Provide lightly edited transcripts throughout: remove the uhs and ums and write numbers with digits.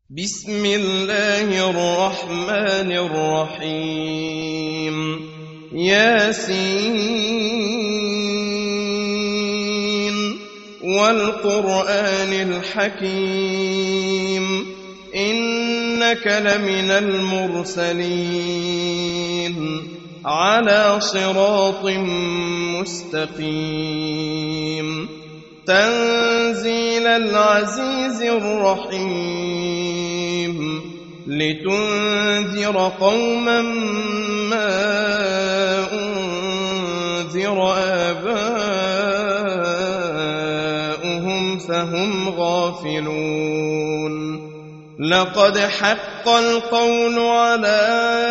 بسم الله الرحمن الرحيم ياسين والقرآن الحكيم إنك لمن المرسلين على صراط مستقيم تنزيل العزيز الرحيم لتنذر قوما ما أنذر آباؤهم فهم غافلون لقد حق القول على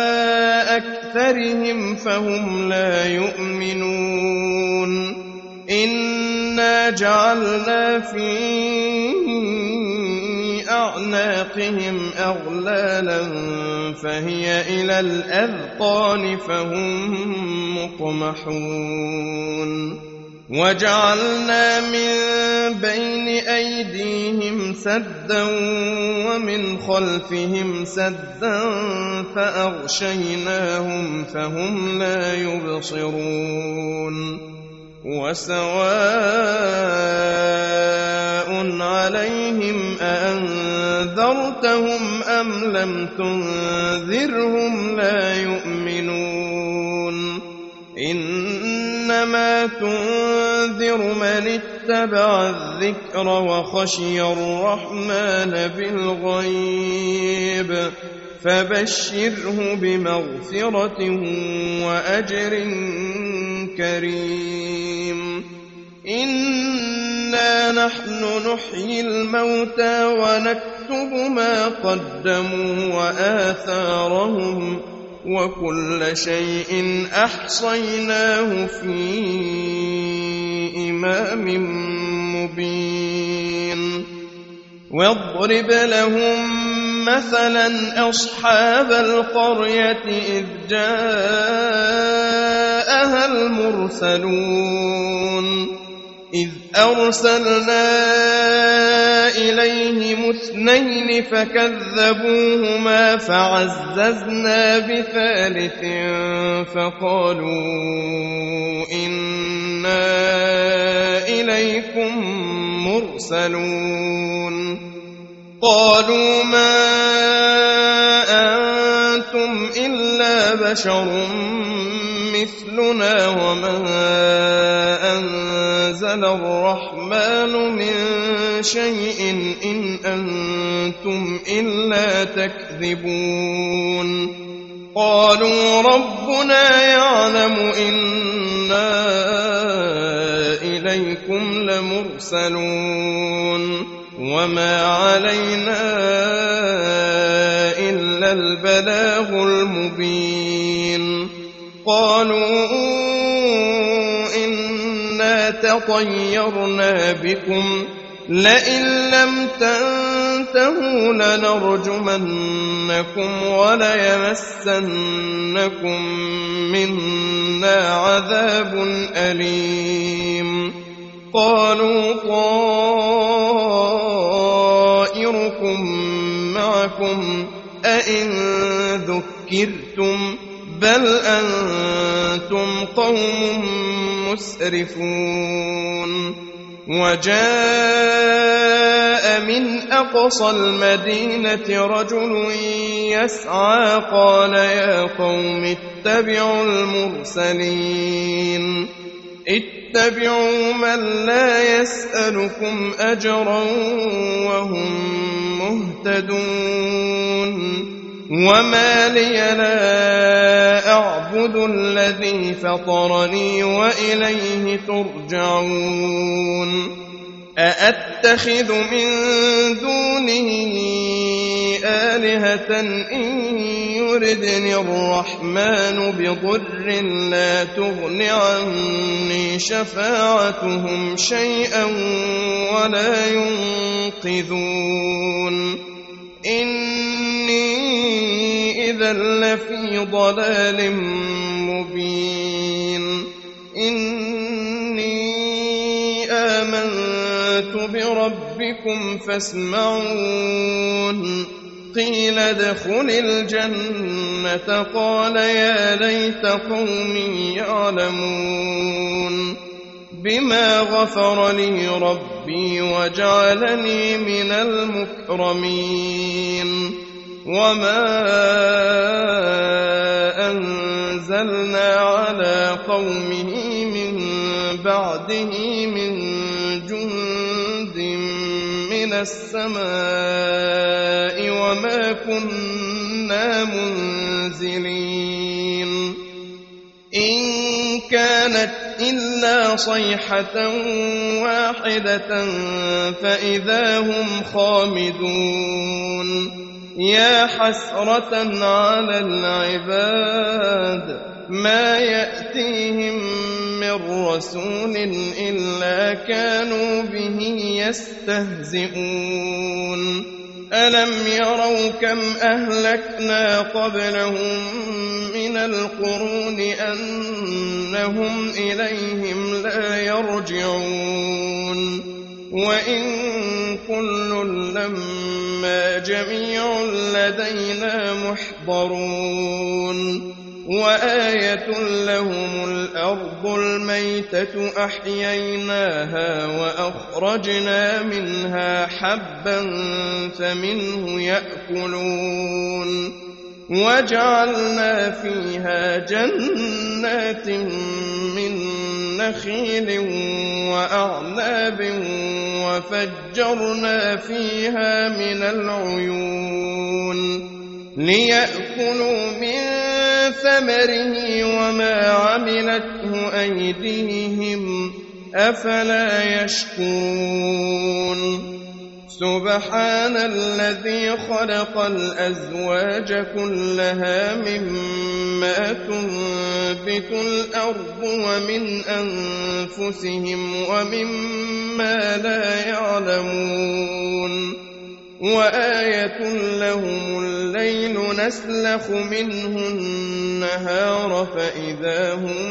أكثرهم فهم لا يؤمنون إنا جعلنا في أعناقهم أغلالا فهي إلى الأذقان فهم مقمحون وجعلنا من بين أيديهم سدا ومن خلفهم سدا فأغشيناهم فهم لا يبصرون وسواء عليهم أأنذرتهم أم لم تنذرهم لا يؤمنون إنما تنذر من اتبع الذكر وخشي الرحمن بالغيب فبشره بمغفرة وأجر كريم إنا نحن نحيي الموتى ونكتب ما قدموا وآثارهم وكل شيء أحصيناه في إمام مبين واضرب لهم مثلا أصحاب القرية إذ جاءها المرسلون إذ أرسلنا إليهم اثنين فكذبوهما فعززنا بثالث فقالوا إنا إليكم مرسلون قالوا ما أنتم إلا بشر مثلنا وما أنزل الرحمن من شيء إن أنتم إلا تكذبون قالوا ربنا يعلم إنا إليكم لمرسلون وما علينا إلا البلاغ المبين قالوا إنا تطيرنا بكم لئن لم تنتهوا لنرجمنكم وليمسنكم منا عذاب أليم قالوا طائركم معكم أئن ذكرتم بل أنتم قوم مسرفون وجاء من أقصى المدينة رجل يسعى قال يا قوم اتبعوا المرسلين اتبعوا من لا يسألكم أجرا وهم مهتدون وما لي لا أعبد الذي فطرني وإليه ترجعون أأتخذ من دونه آلهة إن يردني الرحمن بضر لا تغن عني شفاعتهم شيئا ولا ينقذون إني إذا لفي ضلال مبين إني آمنت بربكم فاسمعون قيل ادخل الجنة قال يا ليت قومي يعلمون بما غفر لي ربي وجعلني من المكرمين وما أنزلنا على قومه من بعده من جند من السماء وما كنا منزلين إن كانت إلا صيحة واحدة فإذا هم خامدون يا حسرة على العباد ما يأتيهم من رسول إلا كانوا به يستهزئون ألم يروا كم أهلكنا قبلهم من القرون أنهم إليهم لا يرجعون وإن كل لما جميع لدينا محضرون وآية لهم الأرض الميتة أحييناها وأخرجنا منها حبا فمنه يأكلون وجعلنا فيها جنات من نخيل وأعناب وفجرنا فيها من العيون ليأكلوا من ثمره وما عملته أيديهم أفلا يشكرون سبحان الذي خلق الأزواج كلها مما تنبت الأرض ومن أنفسهم ومما لا يعلمون وآية لهم الليل نسلخ منه النهار فإذا هم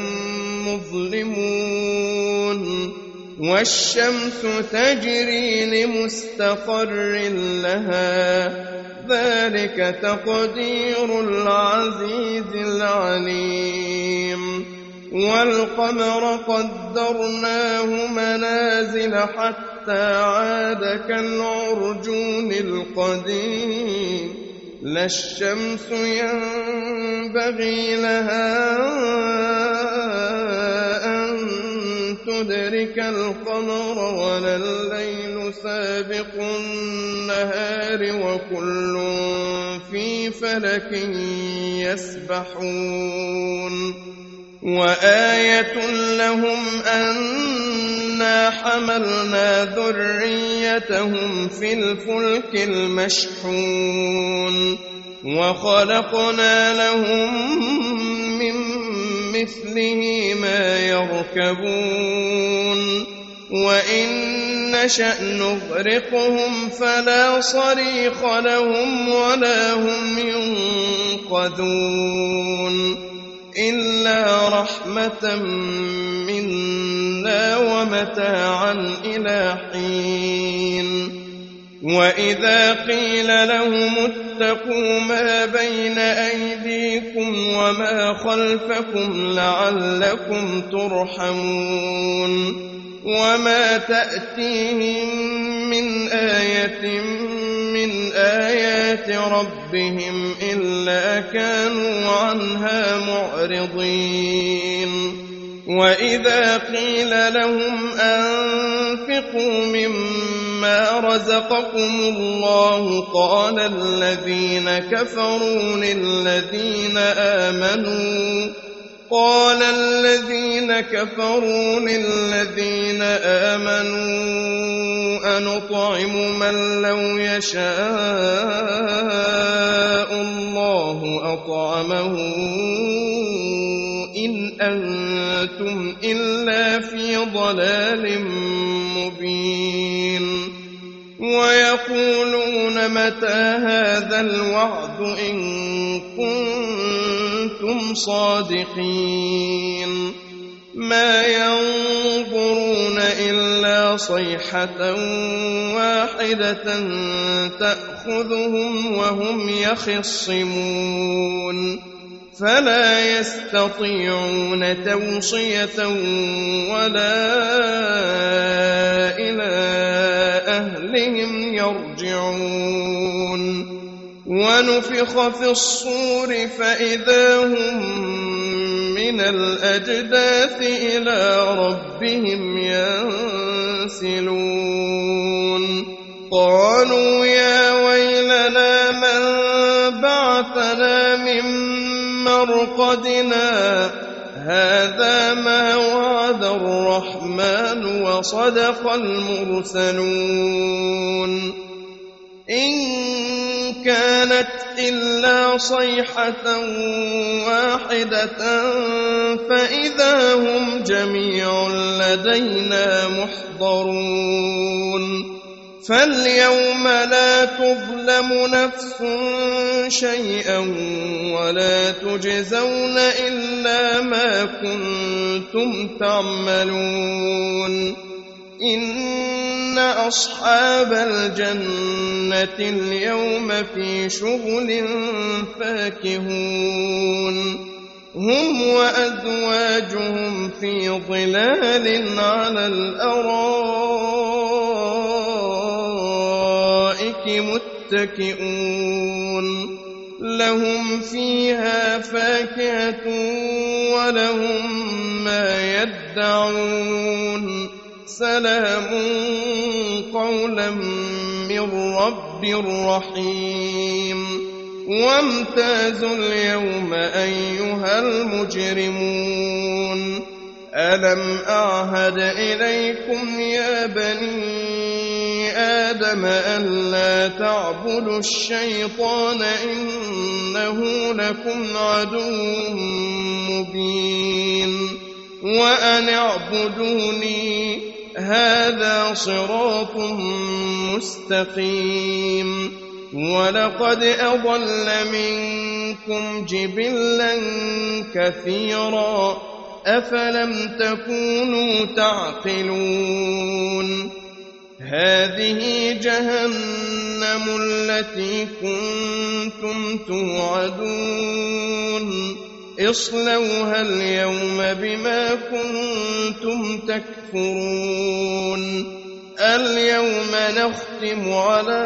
مظلمون والشمس تجري لمستقر لها ذلك تقدير العزيز العليم والقمر قدرناه منازل حتى عاد كالعرجون القديم لا الشمس ينبغي لها أن تدرك القمر ولا الليل سابق النهار وكل في فلك يسبحون وآية لهم أنا حملنا ذريتهم في الفلك المشحون وخلقنا لهم من مثله ما يركبون وإن نشأ نغرقهم فلا صريخ لهم ولا هم ينقذون إلا رحمة منا ومتاعا إلى حين وإذا قيل لهم اتقوا ما بين أيديكم وما خلفكم لعلكم ترحمون وما تأتيهم من آية من آيات ربهم إلا كانوا عنها معرضين وإذا قيل لهم أنفقوا مما رزقكم الله قال الذين كفروا للذين آمنوا أنطعم من لو يشاء الله أطعمه إن أنتم إلا في ضلال مبين ويقولون متى هذا الوعد إن كنتم صادقين ما ينظرون إلا صيحة واحدة تأخذهم وهم يخصمون فلا يستطيعون توصية ولا إلى أهلهم يرجعون ونفخ في الصور فإذا هم من الأجداث إلى ربهم ينسلون قالوا يا ويلنا من بعثنا من مرقدنا هذا ما وعد الرحمن وصدق المرسلون إن كانت إلا صيحة واحدة فإذا هم جميع لدينا محضرون فاليوم لا تظلم نفس شيئا ولا تجزون إلا ما كنتم تعملون إن أصحاب الجنة اليوم في شغل فاكهون هم وأزواجهم في ظلال على الأرائك متكئون لهم فيها فاكهة ولهم ما يدعون سلام قولا من رب رحيم وامتازوا اليوم أيها المجرمون ألم أعهد إليكم يا بني آدم ألا تعبدوا الشيطان إنه لكم عدو مبين وأن اعبدوني هذا صراط مستقيم ولقد أضل منكم جبلا كثيرا أفلم تكونوا تعقلون هذه جهنم التي كنتم توعدون اصلوها اليوم بما كنتم تكفرون اليوم نختم على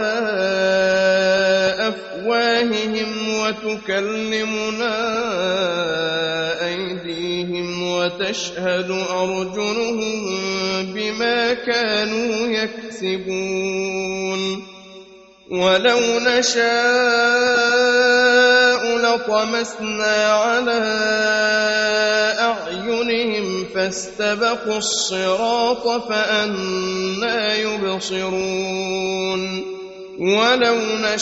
أفواههم وتكلمنا أيديهم وتشهد أرجلهم بما كانوا يكسبون ولو نشاء لطمسنا على أعينهم فاستبقوا الصراط فأنى يبصرون ولو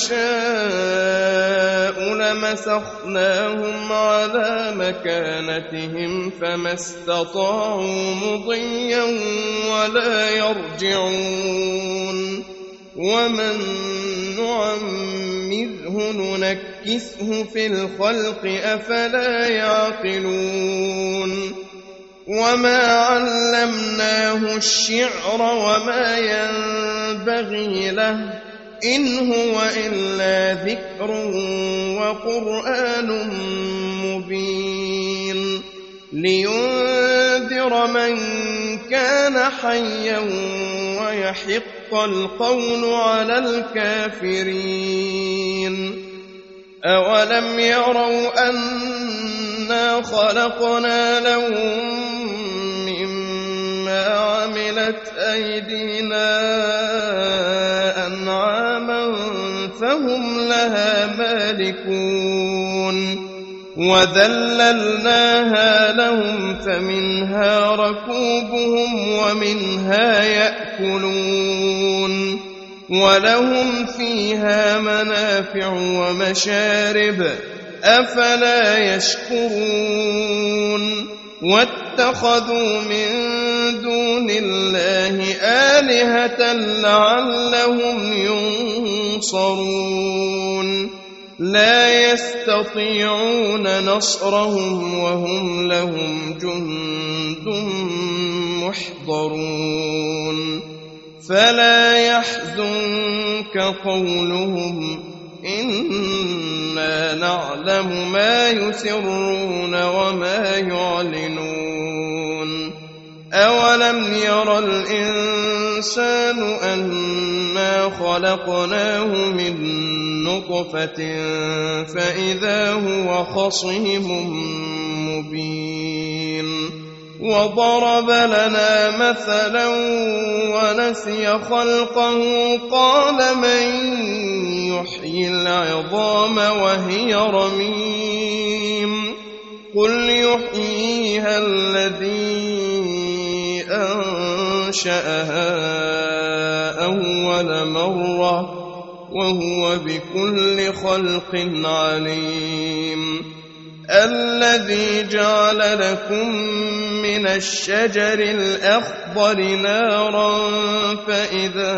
نشاء لمسخناهم على مكانتهم فما استطاعوا مضيا ولا يرجعون ومن نعمره ننكسه في الخلق أفلا يعقلون وما علمناه الشعر وما ينبغي له إن هو إلا ذكر وقرآن مبين لينذر من كان حيا ويحق القول على الكافرين أولم يروا أنا خلقنا لهم مما عملت أيدينا أنعاما فهم لها مالكون وذللناها لهم فمنها ركوبهم ومنها يأكلون ولهم فيها منافع ومشارب أفلا يشكرون واتخذوا من دون الله آلهة لعلهم ينصرون لا يستطيعون نصرهم وهم لهم جند محضرون فلا يحزنك قولهم إنا نعلم ما يسرون وما يعلنون أولم ير الإنسان أنا خلقناه من نطفة فإذا هو خصيم مبين وضرب لنا مثلا ونسي خلقه قال من يحيي العظام وهي رميم قل يحييها الذي أنشأها أول مرة وهو بكل خلق عليم الذي جعل لكم من الشجر الأخضر نارا فإذا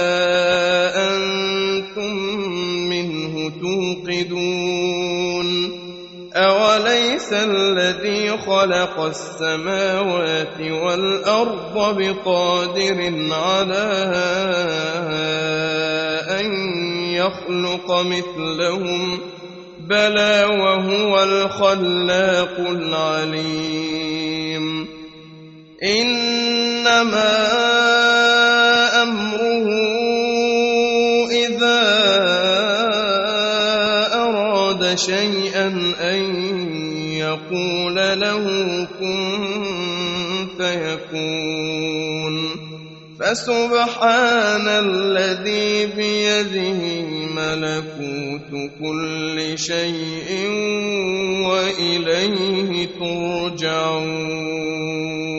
أنتم منه توقدون أوليس الذي خلق السماوات والأرض بقادر على أن يخلق مثلهم بلى وهو الخلاق العليم إنما أمره إذا أراد شيئا أن يقول له كن فيكون فسبحان الذي بيده ملكوت كل شيء وإليه ترجعون